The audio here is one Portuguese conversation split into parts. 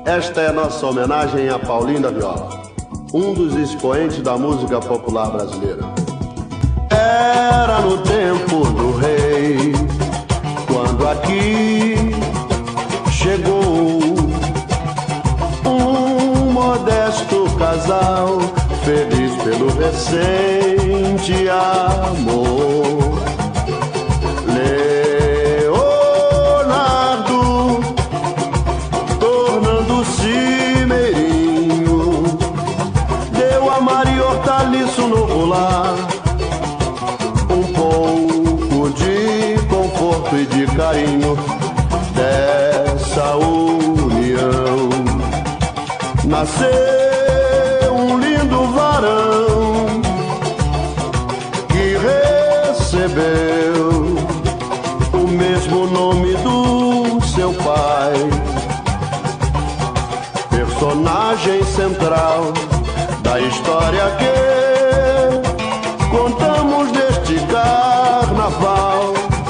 Esta é a nossa homenagem a Paulinho da Viola, um dos expoentes da música popular brasileira. Era no tempo do rei, quando aqui chegou um modesto casal, feliz pelo recente amor. Leonardo, tornando-se meirinho, deu a Maria hortaliça no rolar, um pouco de conforto e de carinho. Dessa união nasceu um lindo varão que recebeu o mesmo nome do seu pai, personagem central da história que contamos deste carnaval.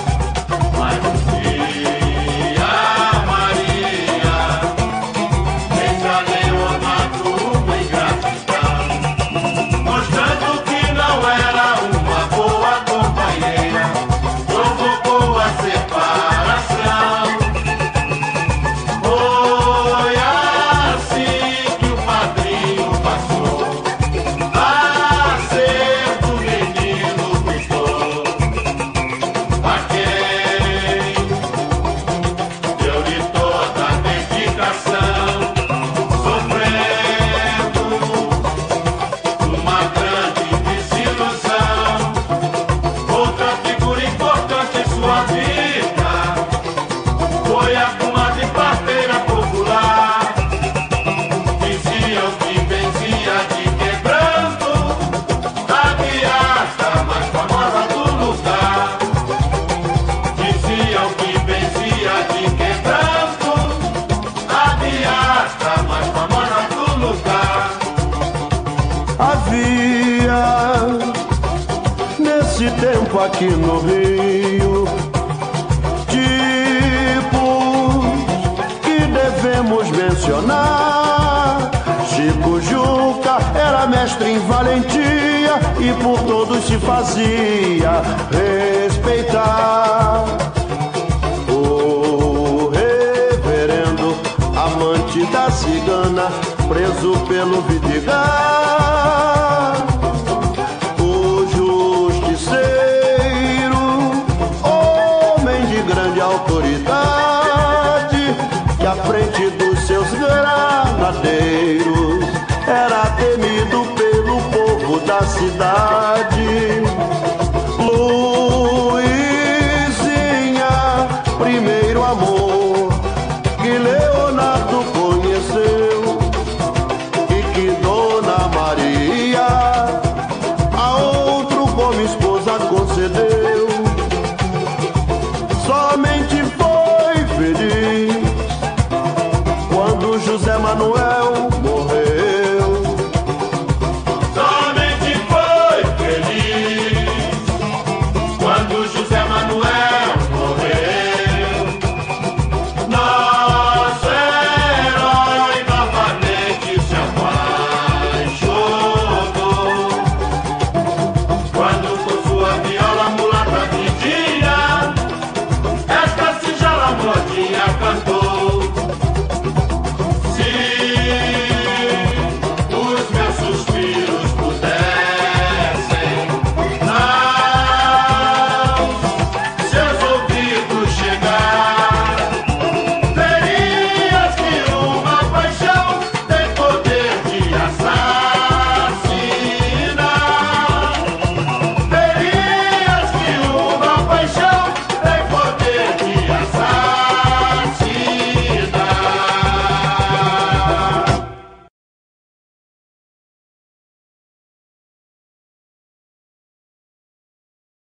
Havia nesse tempo aqui no Rio tipos que devemos mencionar. Chico Juca era mestre em valentia e por todos se fazia respeitar. O reverendo amante da cigana, preso pelo Vidigal, o justiceiro, homem de grande autoridade, que à frente dos seus granadeiros era temido pelo povo da cidade. Luizinha, primeiro amor que Leonardo conheceu, e que Dona Maria a outro como esposa concedeu. Somente foi feliz quando José Manuel morreu. Somente foi feliz quando José Manuel morreu. Nosso herói novamente se apaixonou quando com sua viola mulata Vidinha esta singela modinha cantou.